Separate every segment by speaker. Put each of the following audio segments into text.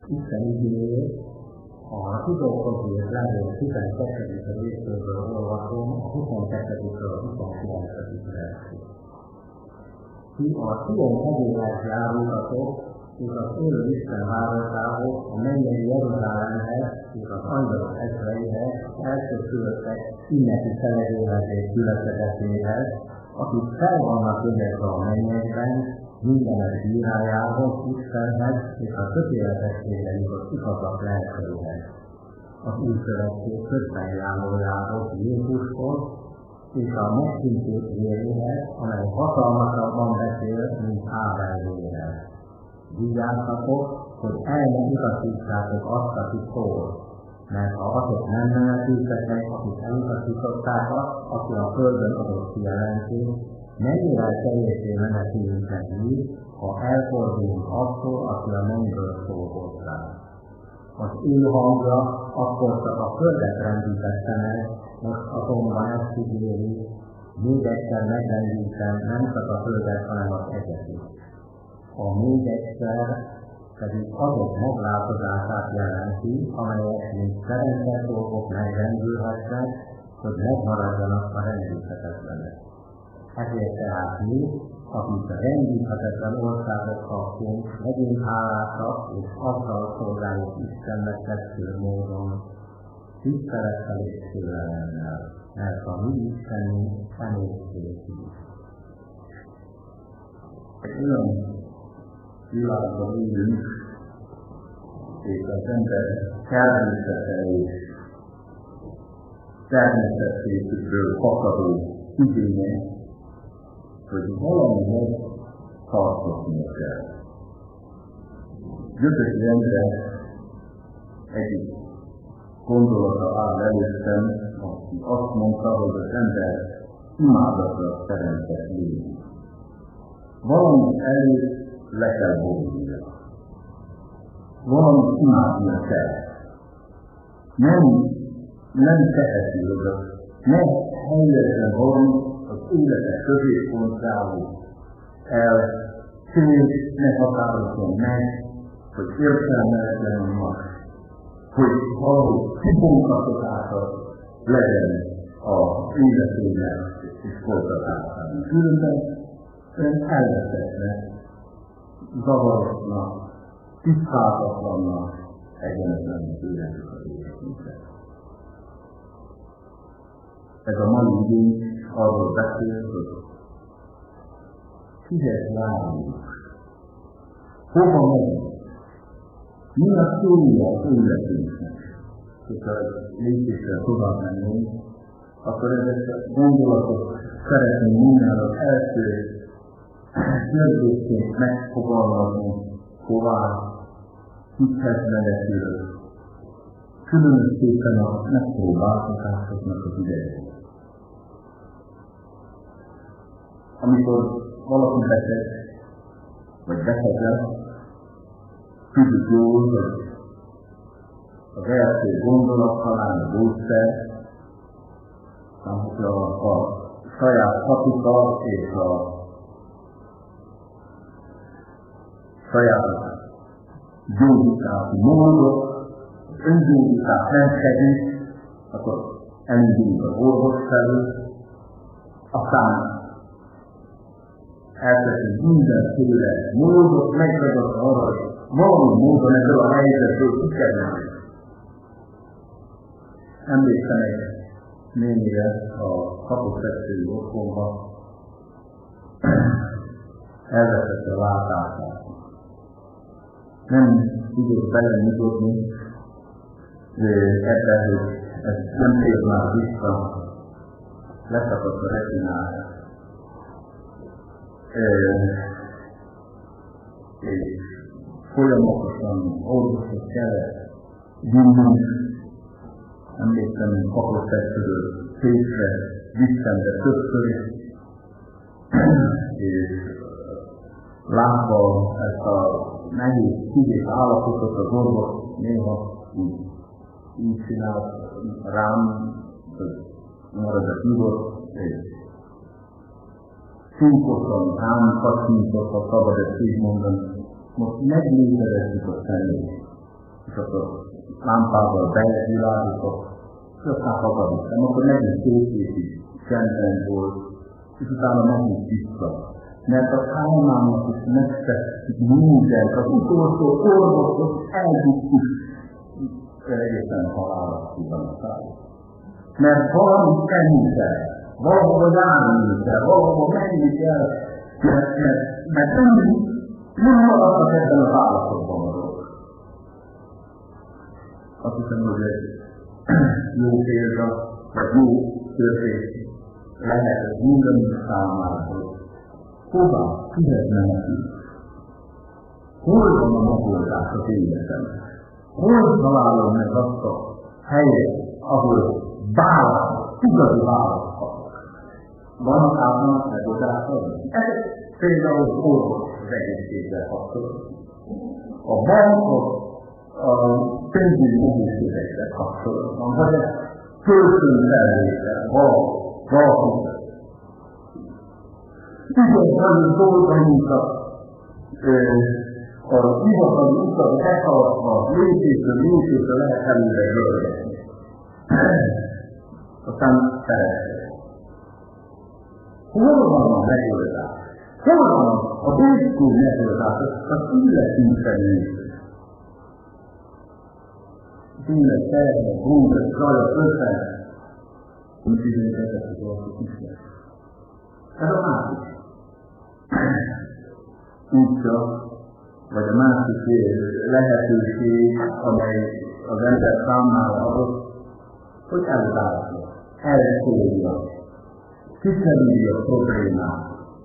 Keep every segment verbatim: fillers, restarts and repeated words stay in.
Speaker 1: Isten igéjét a titokkozót levő tizenkettedik részéből olvasom a huszonkettőtől a huszonkilencedik versig. Ti a Sion hegyéhez járultatok, és az élő Isten városához, a mennyei Jeruzsálemhez, és az angyalok ezreihez, elsőszülöttek ünnepű szenvedélyhez és gyülekezetéhez, akik fel vannak jegyezve a mennyekben, mindenek bírájához, Istenhez, és a tökéletességre jutott igazak lelkeihez. Az új szövetség közbenjárójához, Jézushoz, és a megszintét véréhez, amely hatalmasabban beszél, mint Ábel vére. Vigyázzatok, hogy el ne utasítsátok azt, aki szól, mert ha azok nem menekültek, akik elutasították azt, aki a földön adott kijelentést, mennyivel teljesé menekülünk meg mi, ha elfordulunk attól, aki a mennyből szól hozzá. Az ő hangja akkor csak a földet rendítette meg, most azonban ezt ígéri, még egyszer megrendítem nem csak a földet, hanem az eget is. A még egyszer pedig azok meglátozását jelenti, amelyek mint szerencsés dolgok megrendülhetnek, hogy megmaradjanak a rendíthetetlenek. Ezért tehát mi, akik a rendíthetetlen országok kaptunk, legyünk hálásak és azzal szolgáljuk Istennek tetsző módon, tisztelettel és félelemmel, mert a mi Istenünk emésztékű.
Speaker 2: Olyan világban élünk, és az ember természete és természetéből fakadó igénye, hogy valamihez tartoznia kell. Gyökösi Endre egyik gondolata áll előttem, aki azt mondta, hogy az ember imádatra teremtett lény. Valami előtt le kell borulnia. Valami imádnia kell. Nem, nem teheti oda. Ne helyezzen valami az életek középpontjához el, tényleg ne határozzon meg, hogy értelmeletlen annak, hogy valahogy kibontatodása legyen az életének és folytatásának. Különben ön elveszettnek, zavarosnak, tisztázatlannak egyenetlen életük az életünket. Ez a mai igény arról beszél, hogy kihez várunk, hova megyünk, mi a célja az életünknek. Hogyha lépésre tovább mennénk, akkor ezeket a gondolatot szeretném minden az első kérdésként megfogalmazni, hová, kithez menekülök, különösképpen a megpróbáltatásoknak az idejét. Amikor valaki beteg, vagy beteg lesz, tudjuk jól, hogy az első gondolat talán a gyógyszer, amikor a, a saját patika és a saját gyógyítási módot, az öngyógyítás nem segít, akkor elindulunk az orvos felé, aztán elkezdünk mindenféle módot, megradott arra, hogy valami módon ebből a helyzetből kikerülni. Emlékszem egy némire a kaposztetszői otthonba, elveszette a látását. Nem tudott belenyugodni ebben, hogy ez nem tér már vissza, leszakadt a retinája. És folyamatosan orvosok kellett gyűnünk, emlékszem, hogy kaposztetszőről székre vittem be többször, és látva ezt a nehéz szívés állapotot az orvos néha úgy, így csinált rám, hogy marad a hívott, és színkosan rám kacsmintott, ha szabad ezt így mondani. Most megnézerezzük a szemét. és akkor lámpával bevilágítok, és aztán hazavittem, akkor megint két évig csendben volt, és utána megint vissza. Mert a Kálmának is megtettük mindent, az utolsó orvosot elvittük egészen halálasztiban a szállít. Mert valamit tenni kell, valahova járni kell, valahova menni kell, mert, mert, mert nem, nem maradnak ebben az állapotban a dolog. Azt hiszem, hogy egy jó példa, vagy jó történet lehet mindannyiunk számára, hogy hova, kihez menekül? Hol van a megoldás az életemben? Hol találom meg azt a helyet, ahol választok, igazi választok? Vannak általán megoldások? Ez például orvos az egészségben kapcsolatban. A bankok a pénzügyi egészségekkel kapcsolatban, vagy egy kölcsönfelvétel, valahol. Igen, nagyon dolgainkat a hivatali utat meghaladva, lépésről lépésre lehet előre görgetni. Aztán szeretnék. Hol van a megoldás? Hol van a végül megoldás? Az életünkben néző. Tényleg terve, góra, zajat, ötlet, úgy bizonyítottak, hogy valaki ismer. Ez a másik. Útja, vagy a másik lehetőség, amely az ember számára adott, hogy elváltja, elszólja, kikerülje a problémát,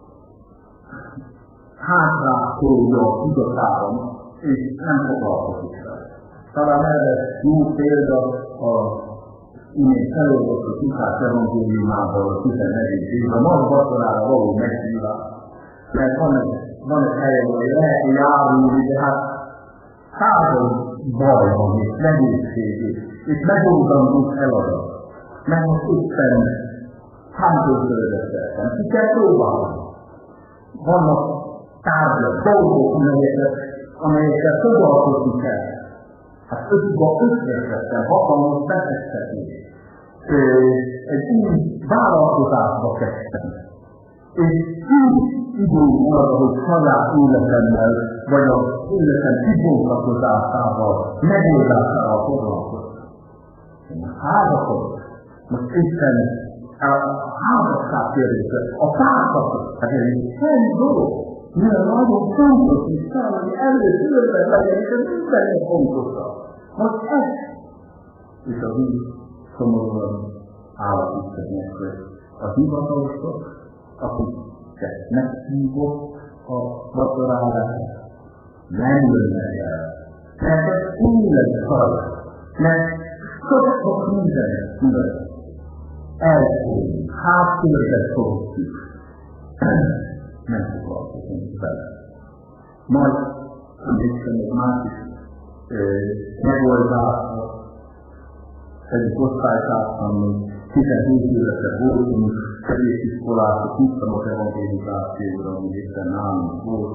Speaker 2: hátrátolja a tudatáron, és nem foglalkozik vele. Talán erre jó példa a imént felolvasott Lukács evangéliumában a tizennegyedik évben, a nagy vacsorára való meghívás. Mert van egy, van egy helyen, hogy lehet járulni, de hát század baj van, és nehézség, és megoldandó feladat. Mert most éppen hántőződöttem. Ki kell próbálni. Vannak tárgyak, dolgok, amelyeket, amelyekkel foglalkozni kell. Hát ötüga ötvetettem, hatalmas befektetni. Egy új vállalkozásba kezdtem. És így idő arra, hogy saját életemmel, vagy az életem kibontakozásával, megoldásával foglalkoztam. Házasok, most éppen a házasság kérdése, a párszakot, hát ez egy semmi dolog. Milyen nagyon fontos, és kell, hogy előszörben legyen, és ez mindennél fontosabb. Most ez, és az úgy szomorúan állapítani, hogy a hivatalosok, akiket meghívott a vacsorára, nem jönnek el. Mert ez élet szar, mert sok-sok mindenet tudod. Elszólni, háttérbe szóljuk. Nem foglalkozunk vele. Majd, emlékszem, egy másik megoldásra, egyik osztálytársam, tizenhét évesek voltunk, középiskolások, tisztamos evangélizációra, ami éppen nálunk volt.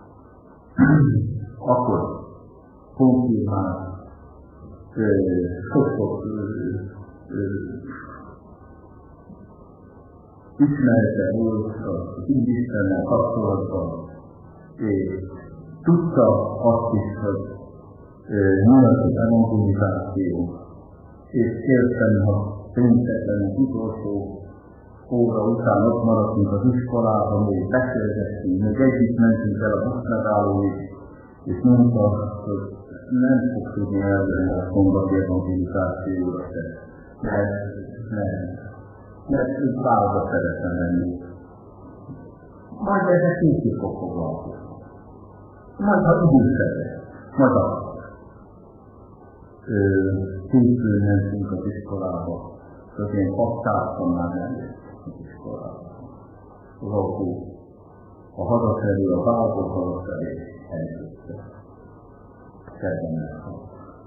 Speaker 2: Akkor konfirmált, sok-sok ismerete volt az Istennel kapcsolatban, és tudta azt is, hogy mi az az evangelizáció, és értem, ha pénteken az utolsó óra után ott maradtunk az iskolában, még beszélgettünk, még együtt mentünk el a buszmegállóig, és mondta, hogy nem fog tudni elvenni a szombat evangelizációra se. Mert nem. Mert ő párba szeretne lenni. Majd ezek később fog foglalkozni. Majd ha időszerűen, majd akkor. Később mentünk az iskolába, hogy én kaptártam már nem az iskolába. Valahol a hazafelé, a váltó hazafelé eljötte. Kedven elhalt.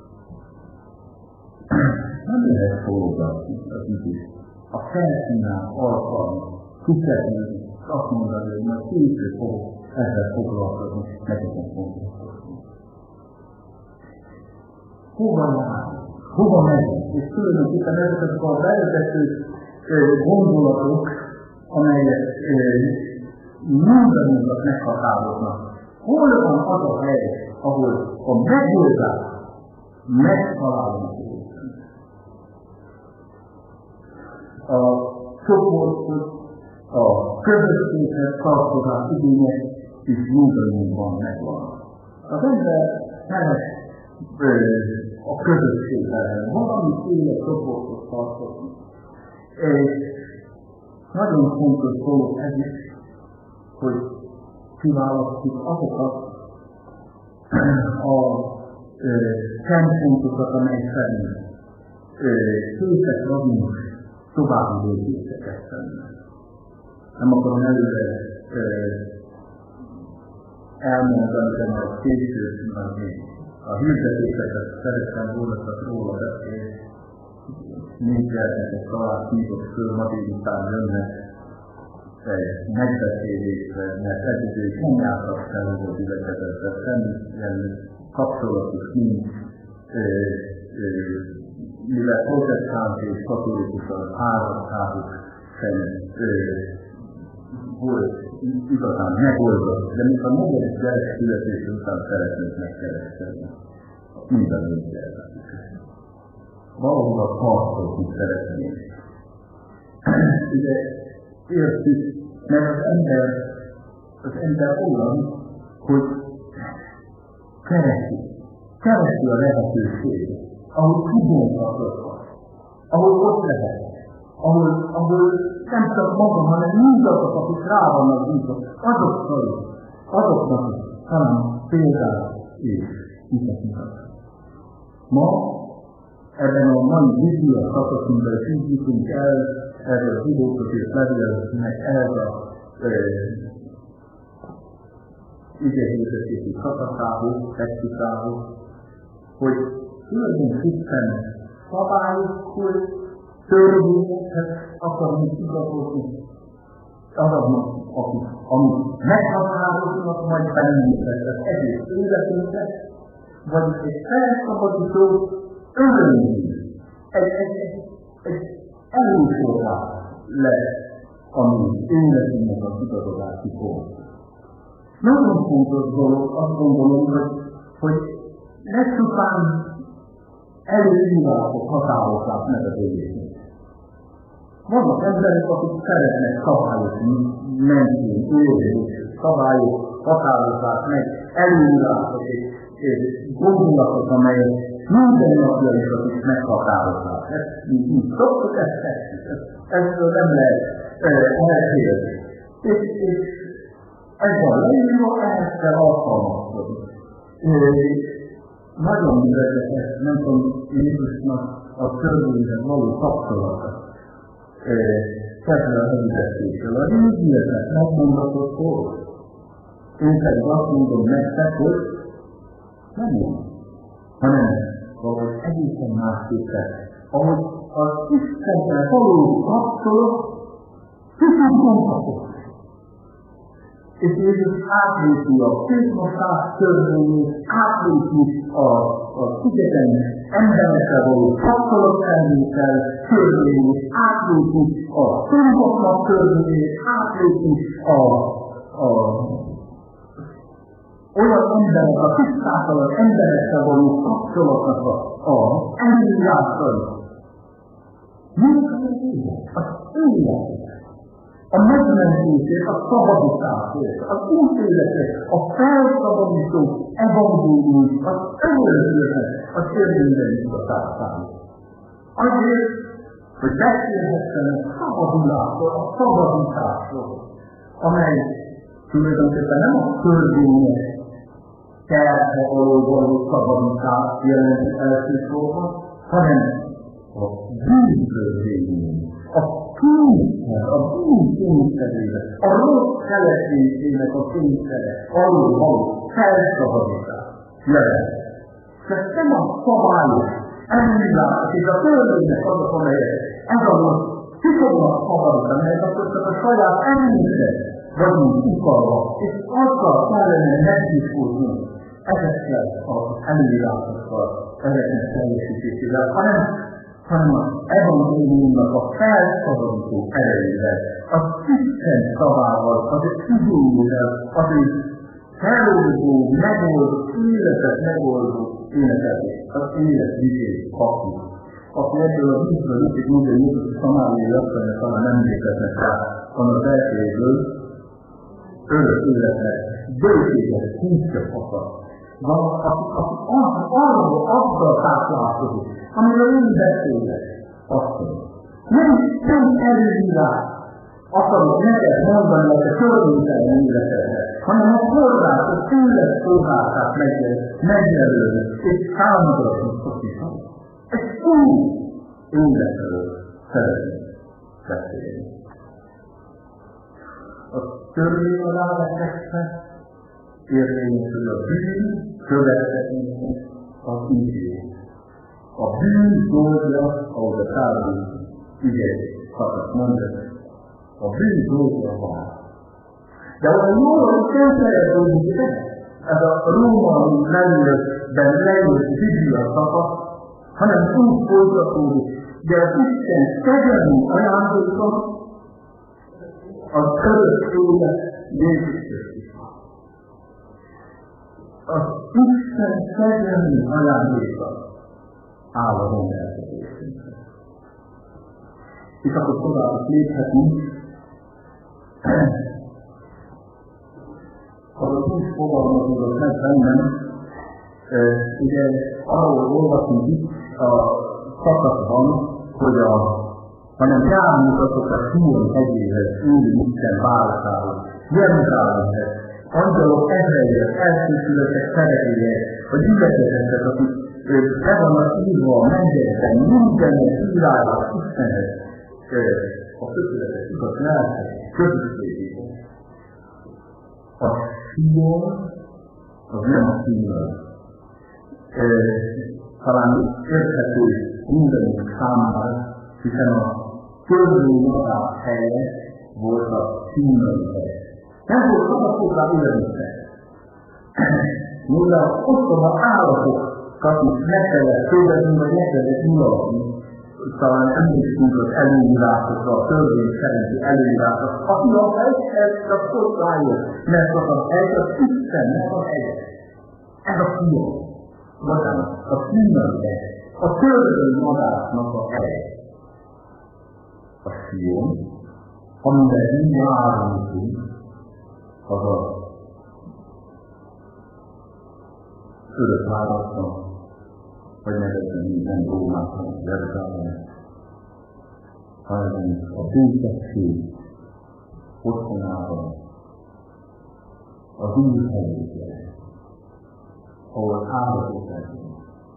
Speaker 2: Nem lehet forgatni az időt. A felszínál alkalmat, kiszerűen, azt mondani, hogy majd később fogok ezzel foglalkozni, meg ezen foglalkozni.
Speaker 1: hova jár, hova megyünk. És tulajdonképpen ezek a bevezető gondolatok, amelyek mindannyiunkat meghatároznak. Hol van az a hely, ahol a megoldás megtalálunk? A csoportot, a közösséghez tartozás igények is mindannyiunkban megvan. Az ember keres a közösségben, valamiféle csoportot tartozni. És nagyon fontos dolog ez is, hogy kiválasztjuk azokat a szempontokat, amely szerint képes vagyunk további lépéseket tenni. Nem akarom előre elmondani, de majd később, mert a hirdetéseket szerettem volna csak róla beszélni. Mindjárt talán hívott föl, ma délután jönnek egy megbeszélésre, mert egyébként nem jártak fel az a gyülekezetben, semmilyen kapcsolatos nincs, mivel protestáns és katolikus az házasságuk sem volt igazán megoldott, de mint a negyedik gyerek születés után szeretnék megkereskedni. Minden mindjárt. Valahol a tartozni szeretnék. Ugye értjük, mert az ember, az ember olyan, hogy keresi, keresi a lehetőséget, ahol kibontatod, ahol ott lehet, ahol, ahol nem csak maga, hanem mindazok, akik rá vannak bízva, azokkal, azoknak is talán példát és hitet mutat. Ma ebben a mai Biblia szakaszunkban is így jutunk el, erről a hívókot és levélnek ez a igényhirdetési szakaszához, textusához, hogy tulajdonképpen szabályokhoz, törvényekhez akarunk igazolni azoknak, akik, amik meghatároznak majd bennünket az egész életünket, vagyis egy felszabadító örömünk, egy, egy, egy, egy elősorrás lesz a mi életünknek az igazodási pont. Nagyon fontos dolog, azt gondolom, hogy, hogy ne csupán előírások határozzák meg az életünket. Vannak emberek, akik szeretnek szabályok mentén élni, szabályok határozzák meg előírások és, és gondolatok, amelyek minden napjainkat is meghatározzák. Ezt így szoktuk, ezt tesszük. Ezzel nem lehet elkérni. És, és ez van leírva, ehhez kell alkalmazkodni. Nagyon érdekes, nem tudom, Jézusnak a törvényhez való kapcsolata. Kezdve a hegyzetésről. A régieknek megmondatott dolog. Én pedig azt mondom nektek, hogy nem jó, hanem valahogy egészen másképpen, ahogy az Istennel való kapcsolat kicsit mondhatott. És Jézus átlépi a közmosás törvényét, átlépi a, a szigeten emberekkel való kapcsolatfelvétel törvényét, átlépi a szombatnap törvényét, átlépi a, a olyan emberek, a tisztátalan emberekkel való kapcsolatnak a, a előírásai. Mind az élet, az élet. A megmentését, a szabadításét, az útéletet, a felszabadító evangélium, az örökséget, a törvényben igazátán. Azért, hogy beszélhessenek szabadulásról, a szabadításról, amely tulajdonképpen nem a törvények terhe alól való szabadítást jelenti elsősorban, hanem a bűntörvényünk, a kényszer, a bűn kényszerére, a rossz cselekvésének a kényszere, alul való felszabadítás jelent. Ez nem a szabályok, előírás és a törvények azok, amelyek ez a rossz ki fognak szabadítani, mert akkor csak a saját erőnkre vagyunk utalva, és azzal kellene megdiskurtunk,
Speaker 2: ezekkel az előírásokkal, ezeknek teljesítésével, hanem, hanem az evangéliumnak a felszabadító erejével, az Isten szavával, az igényével, az egy feloldó, megoldó, életet megoldó életet, az élet vigét kapjuk. Aki ebből a vízből itt, hogy minden Jézus Szamáriai asszonyra talán nem léteznek rá, annak elsőjéből örök életet, bőséget, húzja akar. Van, aki, aki arról, azzal táplálkozik, amiről én beszélek, azt mondja. Nem, nem előírás akarok neked mondani, hogy a körülménytelen életedre, hanem a forrás, a tőled forrását megjelölni, és számodra szokítom. Egy új életről szeretnék beszélni. A törvény alá vezetve érvényesül a bűn következménye az ígéret. A bűn dolga, ahogy a tárgyi ügyek szakadt mondani, a bűn dolga van. De olyan jól, hogy szentszereződik ez a római leírásban leírt Biblia szakasz, hanem úgy folytatódik, de az Isten kegyelmi ajándéka az örök élet Jézus Krisztusban. Az Isten kegyelmi ajándéka áll a rendelkezésünkre. És akkor tovább léphetünk, az úgy fogalmazódott meg bennem, ugye arról olvasunk itt a szakaszban, hogy a, hanem rámutatok a Sion hegyéhez, élő Isten válaszához, Jeruzsálemhez, angyalok ezreihez, elsőszülöttek szerepéhez, a gyülekezetet, akik be vannak írva a mennyekben, mindennek írálva Istenhez, a tökéletes igaz lelkes közösségében. A Sion, az nem a Sion. Talán érthető mindenünk számára, hiszen a törvényadás helye volt a Sionai hely. Nem volt szabad hozzá élelmiszer. Mivel ostoba állatokat is meg kellett kérdezni, vagy meg kellett nyilatni, talán emlékszünk az előírásokra, a törvény szerinti előírásokra, aki a helyhez csak ott rájött, mert az a hely, az Istennek a helye. Ez a Sion. Bocsánat, a Sionai hely. A törvényadásnak a helye. A Sion, amiben mi járunk, az a örök választom, vagy nevezni minden Rómában, Jeruzsálemben, hanem a békesség otthonában, az új helyében, ahol állatok leszünk,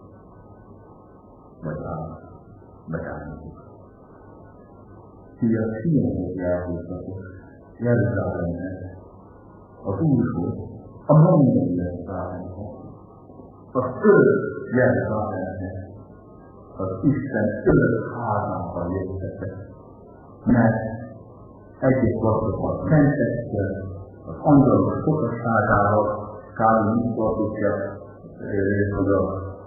Speaker 2: vagy állat, beállítunk. Így a Sionhoz elhúztatok, Jeruzsálemhez, az Úrhoz, a mennyei Jeruzsálemhez, az örök Jeruzsálemhez, az Isten örök házában jöttetek, mert egyik vacsot szentekkel, az angyalok sokasságával, Kálin úgy tartotja, hogy a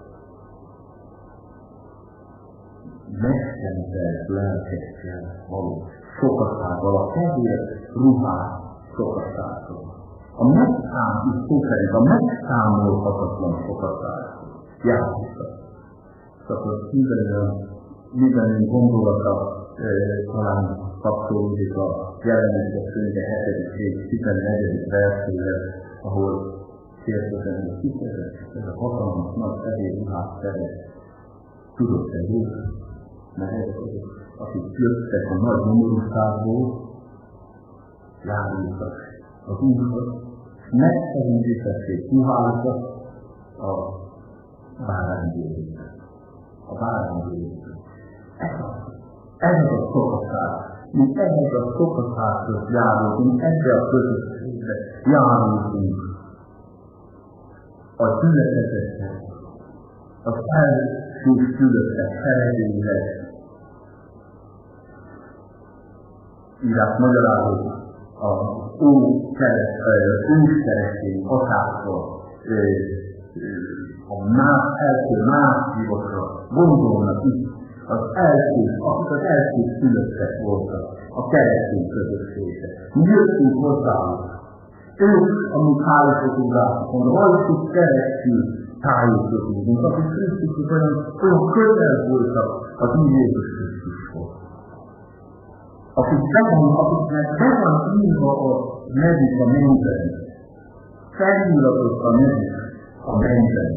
Speaker 2: megszentelt lelkekkel való sokassággal, a fehér ruhás sokassággal. A megszám, is szó szerint a megszámolhatatlan sokassággal járhattak. Szóval minden gondolata talán kapcsolódik a jelenések könyve hetedik rész tizennegyedik verséhez, ahol kérdezem, hogy kifejezett, ez a hatalmas nagy fehér ruhás szeret. Tudod-e jók? Mert ezek, akik jöttek a nagy nyomorúságból, járultak az Úrhoz, megszerűzítették ruhájukat a báránygéréket. A báránygéréket. Ez az. Ez az a szokatás. Mi ehhez a szokatáshoz járultunk, ebbe a közösségbe járultunk. A gyülekezethez, az elsőszülöttek szerepéhez. Írás magyarázó a Ókeresztény határtól a más első másodikra gondolnak itt, az első, akik az első szülöttek voltak, a keresztény közössége. Mi jöttünk hozzájuk. Ők, amik állítottunk rá, hogy rajtuk keresztül tájékozódunk, akik Krisztushoz olyan, olyan közel voltak az új Jézus Krisztushoz. Akik bevan, akiknek be van írva a nevük a mennyben, feliratott a nevük a mennyben.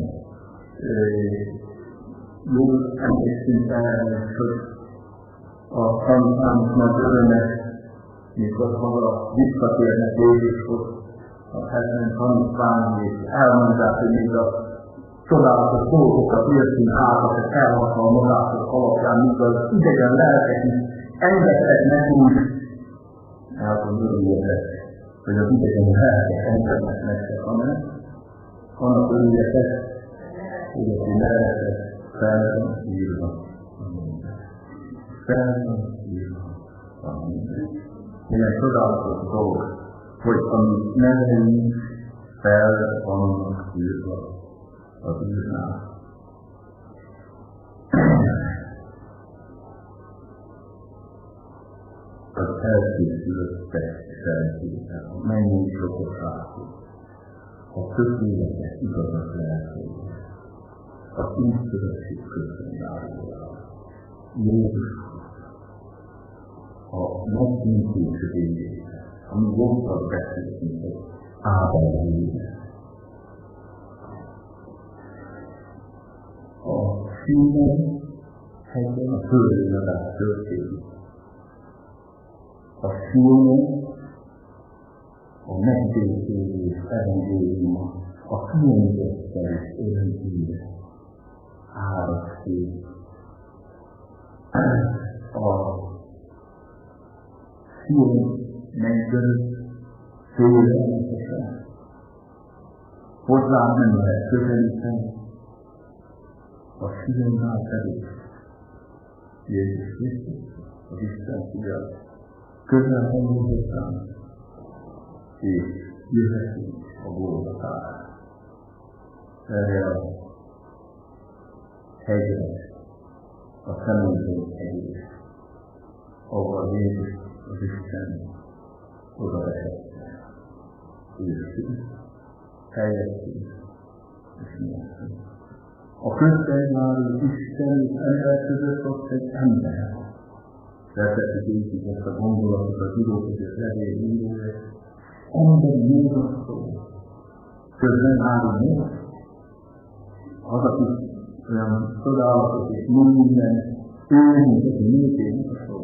Speaker 2: Jó, emlékszünk el, hogy a tanításnak nagy öröme, mikor haza visszatérnek Jézushoz, a hetven tanítványi, és elmondják, hogy még a csodálatos dolgokat értünk át, akik elhatalmazások alapján, míg az idegen lelkek is engedtek nekünk. Elton örüljetek, hogy az idegen lelkek engednek nektek, hanem annak örüljetek, hogy az lelkek fel van írva. Fel van írva. Milyen csodálatos dolog, hogy a mi neveink fel vannak írva az írnál. Az elkészülöttek szeretével, a mennyi sokoságok, a tökéletes igazat lelkeivel, az újszörösség köszönjáróval, Jézus a megszíntés végével, ami jobban beszéltünk, hogy Ábel végével. A színen helyben a földönadás történik. A színen a megdészélés evangéliuma, a kiengedtelés örömhíre, áraszték. A színen megdörött félelmetesen, hozzám nem lehet közelíteni, a szívemmel pedig Jézus Krisztus, az Isten fia, közel van hozzám, és jöhetünk a Golgotára. Erre a hegyre, a szemünkön hegyre, ahol Jézus az Isten oda esette, és helyettünk, és miattünk. A közbenváló Isten és ember között ott egy ember. Szeretetük így ezt a gondolatot az íróközött levél írója. Emberi módon szól. Közbenváló mód. Az, aki olyan csodálatos és minden őrünk, aki műtéknek szól.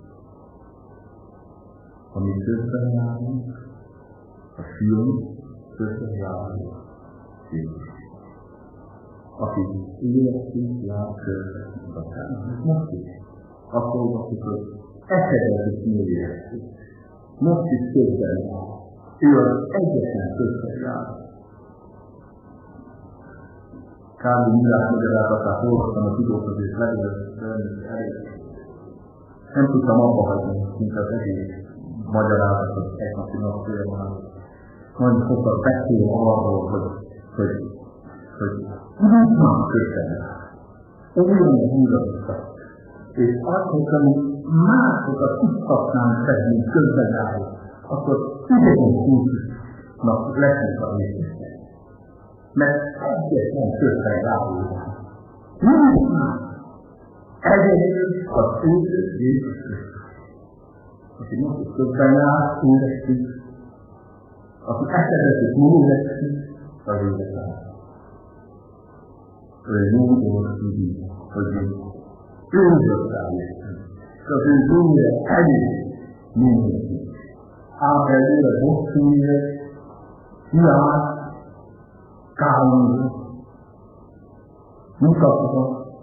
Speaker 2: Ami közbenválunk, a fiú közbenváló Jézus. Akik életünk jár körülbelül a számára. Most is azt olvasjuk, hogy eszedezik művésztük. Most is közben jár. Ő az egyetlen közben jár. Károly Milák magyarázatát olvastam a tudókhoz és levezetben elég. Nem tudtam abba hagyni, mint az egész magyarázatot egy napi nap folyamán. Nagyon sokat beszél arról, hogy, hogy, hogy nem közben jár. Olyan húzatokat. És azt, hogyha másokat tudhatnánk szedni közben járni, akkor idegen húznak leszünk a részünknek. Mert egyetlen közben járni. Nincs más. Egyedül az ő Jézus Krisztus. Aki most is közben jár, éreztük. Aki eszedezik, művettük, az életlen. Ő jó dolgozik, hogy őrzöttel jöttünk, és az ő bűnre elég mindenki. Ábelőre bosszújra, hiát, Károlyra, mutatva,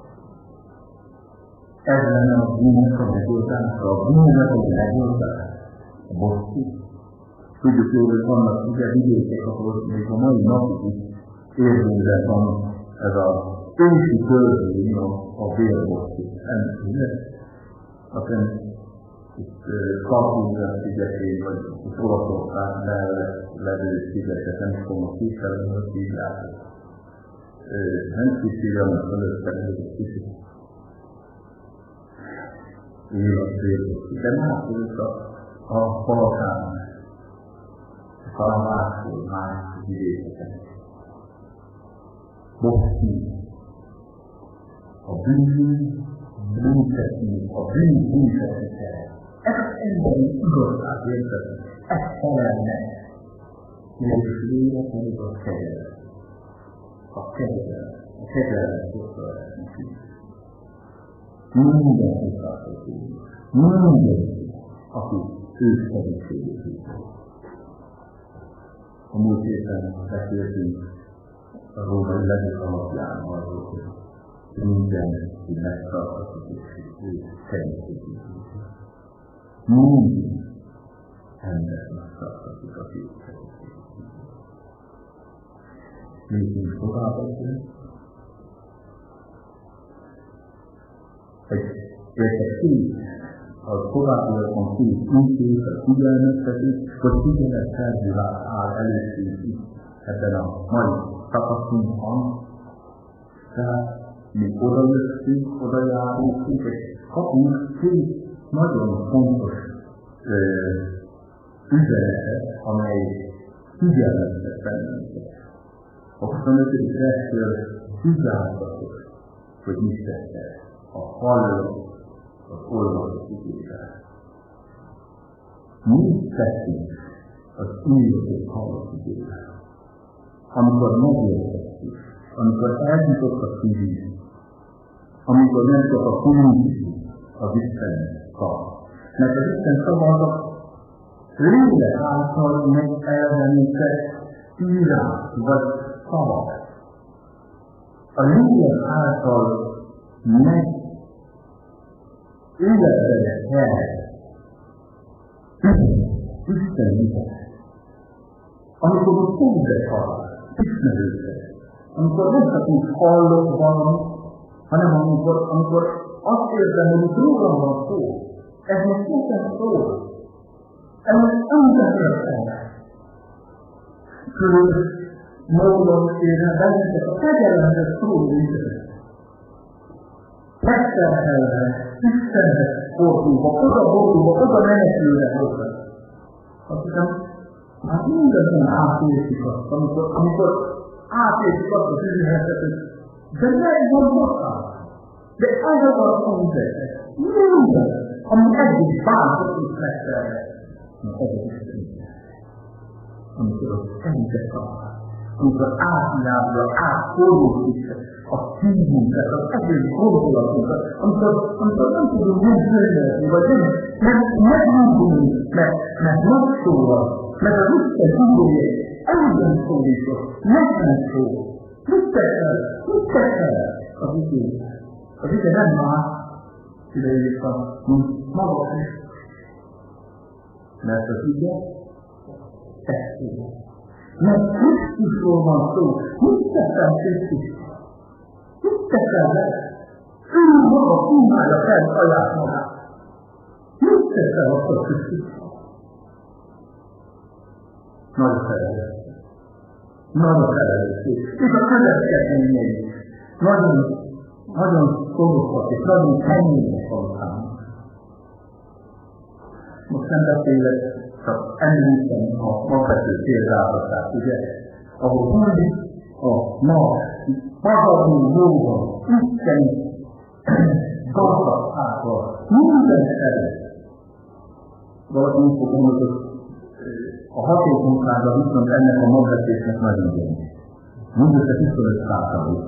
Speaker 2: ez lenne a bűnnek a megoldása, a bűnnek a megoldása, a bosszú. Tudjuk jól, hogy vannak ugye vidékek, ahol még a mai napig is érvényben van ez a ősi törvény a vérbosszú. Ennek aztán itt Kalkúzás szigetén, vagy itt Olaszország mellett levő szigetet, nem is tudom, a kételem, hogy hívják. nem kíséri, amit előtte egy kicsit életvédők, de mások a, a Balkán, talán máshol, más vidékeken. Bosszú, a bűn, bűntetni, a bűn bűntetni kell. Ez az emberi igazság értetni, ez felelne. És lélek pedig a kegyelem. A kegyelem, a kegyelem szokta esni. Minden hozzászokó, minden, aki ő segítségét. A múlt héten beszéltünk a római levél alapján arról, hogy minden, hogy megtartatik és ő segítségét. Minden ember megtartatik a ő segítségét. Nézzünk tovább egyébként. Egy érdekes, a továbbiakon két intéz, a figyelmeztetés, hogy figyelmet áll előttünk itt ebben a mai szakaszunkban. Tehát mi odajöttünk, odajárultunk, és kapunk két nagyon fontos ö, üzenetet, amely figyelmeztet bennünket. A huszonötödik verstől vizsgálatos, hogy mit tette a hallott, az olvasott igével. Mit tettünk az írott hallott igével? Amikor megértettük, amikor eljutott a szívünk, amikor nem csak a kulcsú az Isten szava. Mert az Isten szavakat lélek által meg elvenített írás vagy szavak. A lélek által meg életedett el Isten ügyet. Amikor a szózat hallás, ismerőség, amikor nem csak úgy hallok valamit, hanem amikor, amikor azt érzem, hogy itt rólam van szó, ez most szépen szól, ez most önzetően. Külön módon érem bennünket a kegyelemre szóló időt. Megterhelve, Istenhez fordulva, oda fordulva, oda menekülve hozzá. Azt hiszem, hát mindazon átérzik azt, amikor, amikor átérzik azt az üzenetet, hogy de megvan hozzá. De ez az az önzetet. Minden, ami eddig bántott és megterve. Na ez az Isten. Amikor az szentes talál, amikor átnyárja, átfordul a szívünket, az egész gondolatunkat, amikor, amikor nem tudunk megzőlezni, vagy nem, nem megnyújtani, mert, mert megszólal, mert az Isten tudója engem szólított, nekem szól. Mit teszel? Mit teszel? Az ige. Az ige nem más, ideírta, mint maga Krisztus. Mert az ige tessél. Mert Krisztusról van szó. Mit teszel Krisztusról? Mit teszel vele? Ő maga kínálja fel saját magát. Mit teszel akkor Krisztusról? Nagy felelősség. Nagy felelősség. És a következményei nagyon, nagyon szorosak és nagyon kemények van számunkra. Most nem beszélek, csak említem a magvető példázatát, ugye? Ahol úgy a ma magadó jóval, isteni gazdasággal, minden előtt. Valaki úgy fogom, hogy a hatékonysága viszont ennek a magvetésnek nagyon gyenge. Mindössze tisztelet százalék.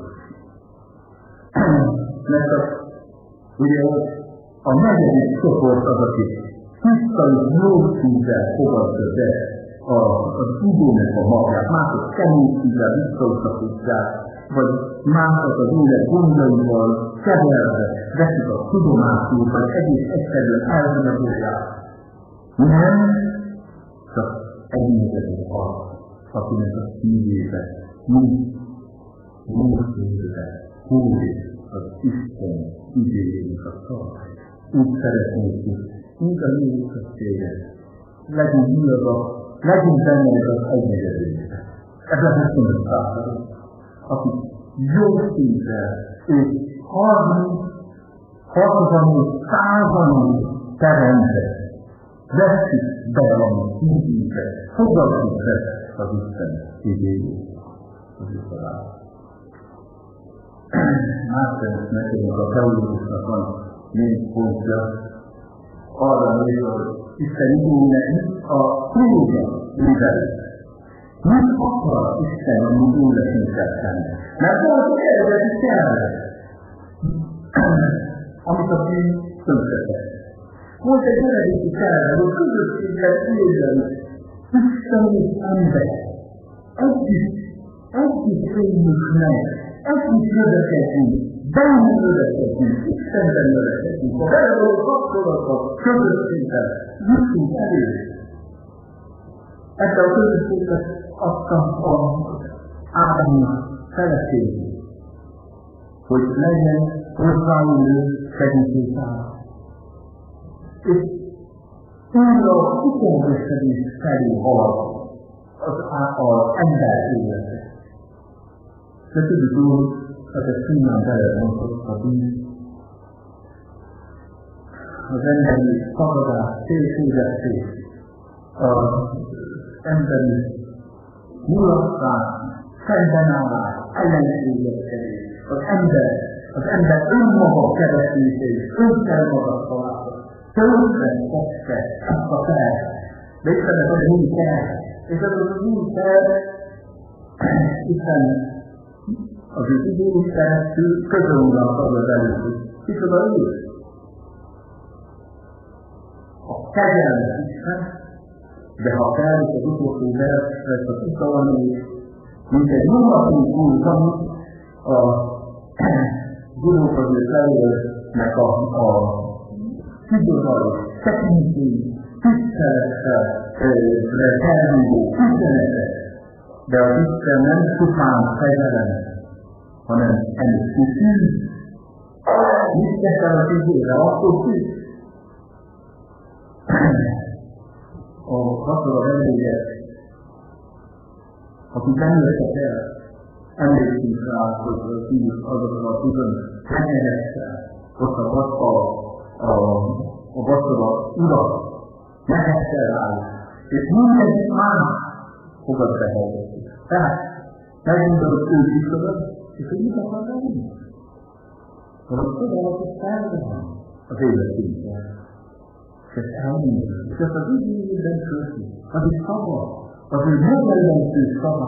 Speaker 2: Mert az, ugye a negyedik csoport az, aki tiszta és jó szívvel fogadja be az igének a magját, mások kemény szívvel visszautasítják, vagy mások az élet gondjaival keverve veszik a tudomásul, vagy egész egyszerűen elmondják. Nem, csak egyébként az, akinek a szívébe, mind, mind szívébe, hódít az Isten igényének a szavát. Úgy szeretnék, hogy mind a jó községet, legyünk nyilva, legyünk benne az egyenlőségben. Ez a huszonöt százalék, akik jó szívvel, és harminc, hatvanul, százanul teremtett. Vesszük be a mi szívünket, fogadjuk be az Isten igényét az Istenát. Mártensz nekünk a teológusnak van négy pontja, arra néz, hogy Isten igénynek a tényleg művelet. Mit akar Isten a mi életünkkel szemben? Mert volt egy eredeti tervezet, amit a bűn tönkretett. Volt egy eredeti tervezet, hogy közösséget éljen Isten és ember. Együtt, együtt éljük meg, együtt növekedjünk, benne növekedjünk, Istenben növekedjünk. A vele való kapcsolatban, közösségben jutunk elő. Ebben a közösségben adta az Ádámnak feleségét, hogy legyen hozzáülő segítségtárs. És újra utolsókedés felé halad az, az ember élete. De tudjuk úgy, hogy ez simán belemondott a bűn. Az emberi szakadás, szélsőzettség, az emberi mulasztás, szembenállás, ellenségeskedés, az ember, az ember önmaga keresítése és önfelmagasztalása, tönkre tette ezt a tervet. De Istennek az új terv, és ez az új terv, Isten az ő igényük keresztül közönulnak az az előtt. Kicsoda ő? A kegyelmes Isten, de ha kell, az utolsó versre csak utalni, mint egy mondatunk úgy van, a gyilkosodó felőrnek a, a szigorúan, technikai, tisztelettel termődő üzenetet, de az Isten nem csupán fegyelem, hanem ennek szűn. Mit teszel az igére, akkor szűn. A vacsora vendége, akik nem jöttek el, emlékszünk rá, hogy azokra a tizenegyekkel, ott a vacsora, a, a vacsora urat, megesztel rá, és mindenki más fogad behelyzetni. Tehát, megmondod, hogy ő tisztodod, és hogy mit akar lenni? Hogy csodálatos tervezem az életünkben. És ezt elmondja. És ezt az igényében költi. Az is szava, az ő megjelentő szava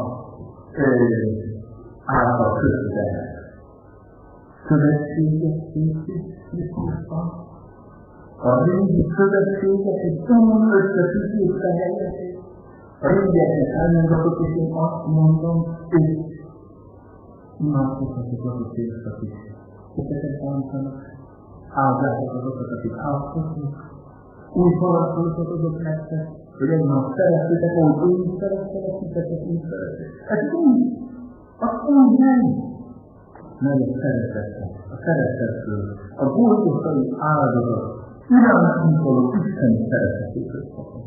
Speaker 2: által közösségek. Szövetséget készít Krisztusban. A régi szövetséget egy olyan összefüggésre helyezik. A régieknek elmondatok, és én azt mondom, és imádkozhatok azok és akik ezeket bántanak, áldátok azokat, akik átkoznak, új parancsolatot azok nektek, hogy egymást szeretnétek, ahogy én is szerettelek, titeket úgy szeretek. Ez úgy, azt úgy nem. Mert a szeretettel, a szeretetről, a golgotai áldozat, irántunk való Isteni szeretetét kapunk.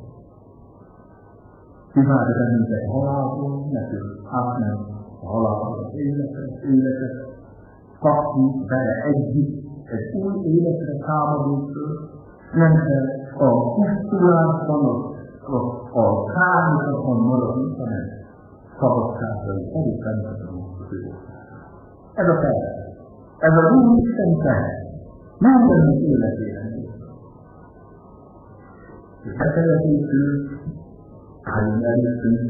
Speaker 2: Kivált bennünket halálból, nekünk átment a halálból az életet, életet, kaptunk vele együtt egy új életre támadótól, nem kell a pusztulásban, a, a kármikatban maradni, hanem szabadságai elég bennünket a Ez a terv. Ez az új Isten terv. Mindenünk életében. És betegetésünk, álljunk előttünk,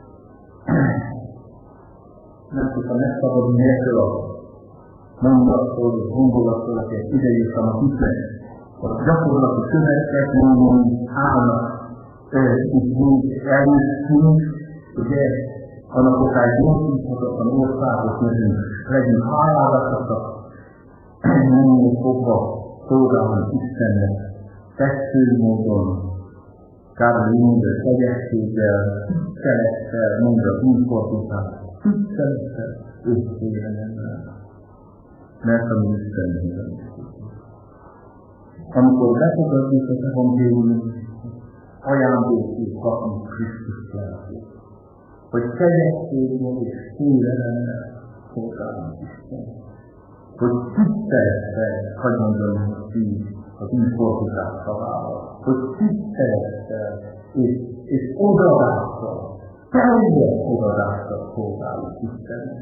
Speaker 2: nem tudtam megszabadulni ettől a mondattól, gondolattól, akiket idejéztem a hitnek. A gyakorlati szövetket mondom, állnak, úgy úgy eljöttünk, ugye, annak okáig gondosíthatatlan országos megyünk, legyünk hálálatosak, nem fogva szolgálni Istennek, testő módon, kármely mondja kegyességgel, tisztelettel, mondja bűnfordítás, tisztelettel, őszfélelemmel. Mert a mi Isten mindenki. Amikor befogadjuk az evangéliumot, ajándékét kapunk Krisztus lelkét, hogy kegyességgel és félelemmel szolgálnak Isten. Hogy tisztelettel, hogy mondjam így az informizás szavával, hogy tisztelettel és, és odadással, teljes odadással szolgálunk Istennek.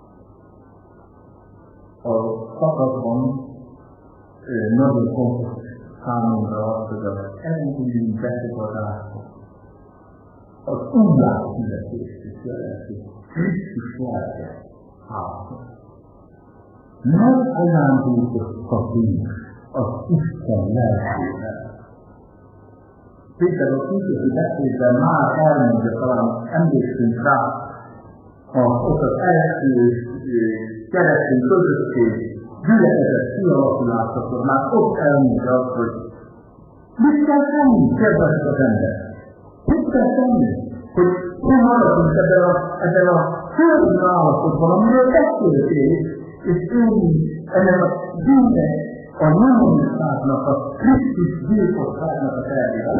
Speaker 2: A szakaszban nagyon fontos számomra az, hogy az elmúlni befogadása az újjászületést is jelenti. Krisztus lelke hátra. Nem ajándékoztatunk az Isten lelkével. Péter a kívüli beszédben már elmondja, talán emlékszünk rá, ott az első keresztény közösség gyülekezet kialakulásakor már ott elmondja azt, hogy mit kell tenni, kedves az ember? Mit kell tenni? Hogy mi maradunk ebben a, ebben a földi állapotban, amiről beszéltél, és én ennek a bűnnek, a nyomorúságnak, a Krisztus gyilkosságnak a tervével.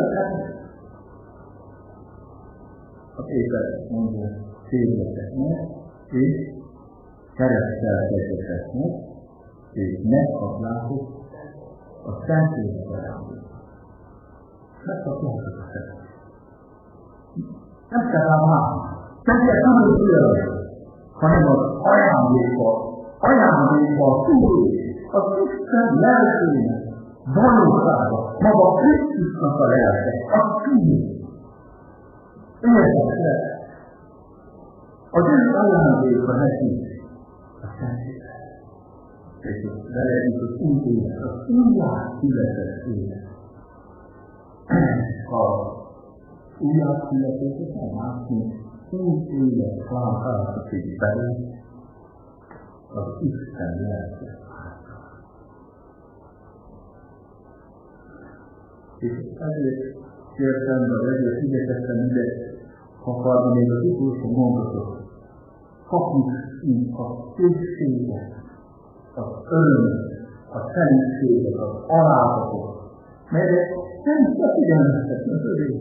Speaker 2: A Péter mondja, féljeteknek, és keresztelkedjeteknek, és megkapjátok a Szentlélek ajándékot. Megkapjátok a Szentlélek. Nem kell rá válni. Nem kell tanulni, hanem az ajándékot, ajándékot túlélni. Az Isten lelkének valósága, maga Krisztusnak a lelke, a túlélni. Érdekes. Az ő ajándéka nekünk a Szentlélek. És velünk az új élet, az újjászületett élet. A újjászületést nem más, mint új élet változtatik belőle az Isten lelke. És ezért kértem, de ezért igyekeztem ide akarni még az utolsó mondatot. Kapjuk így a készséget, az örömet, a szentséget, az alázatot, melyek nem csak figyelmeztetni az örömet.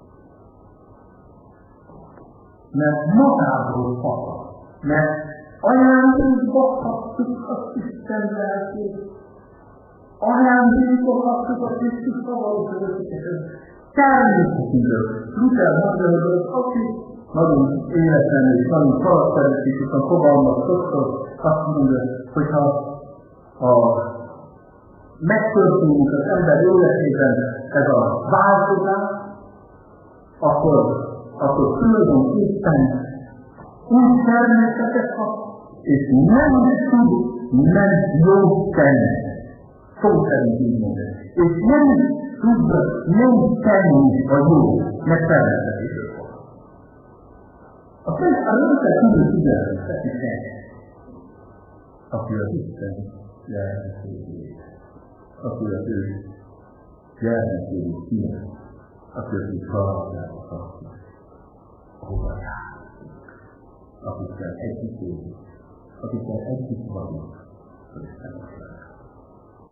Speaker 2: Mert magából fakad, mert ajándékba kaptuk az Isten lelkét, ajándékba kaptuk a Krisztus való közösséget. Természetesen, Luther mondja, hogy az aki nagyon életen és nagyon karakterisztikusan fogalmaz sokszor, azt mondja, hogyha a megtörténik az ember életében ez a változás, akkor, akkor tulajdonképpen úgy természetet kap, és nem tud, nem jó tenni. Szó szerint így mondja. És nem tudja, nem tenni a jó, mert természetésről kap. A Szent Árulóság tudja figyelmeztetni senki, aki az Isten jelentőségét, aki az ő jelentőségét kijelent, aki az ő családjába tartja, hova jár, akikkel együtt élünk, akikkel együtt vagyunk, az Isten